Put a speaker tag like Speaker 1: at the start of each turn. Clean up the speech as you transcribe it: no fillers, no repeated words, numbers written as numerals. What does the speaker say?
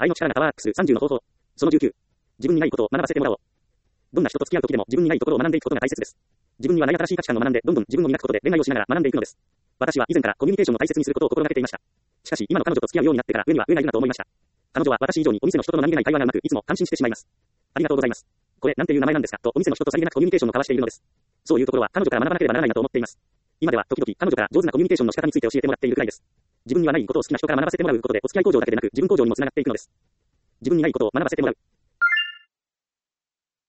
Speaker 1: 愛の力がパワーアップする30の方法。その19。自分にないことを学ばせてもらおう。どんな人と付き合う時でも自分にないところを学んでいくことが大切です。自分にはない新しい価値観を学んで、どんどん自分を磨くことで恋愛をしながら学んでいくのです。私は以前からコミュニケーションを大切にすることを心がけていました。しかし、今の彼女と付き合うようになってから上には上がいるなと思いました。彼女は私以上にお店の人との何気ない会話がうまく、いつも感心してしまいます。ありがとうございます。これ、なんていう名前なんですかとお店の人とさりげなくコミュニケーションを交わしているのです。そういうところは彼女から学ばなければならないなと思っています。今では時々彼女から上手なコミュニケーションの仕方について教えてもらっているくらいです。自分にはないことを好きな人から学ばせてもらうことでお付き合い向上だけでなく自分向上にもつながっていくのです。自分にないことを学ばせてもらう。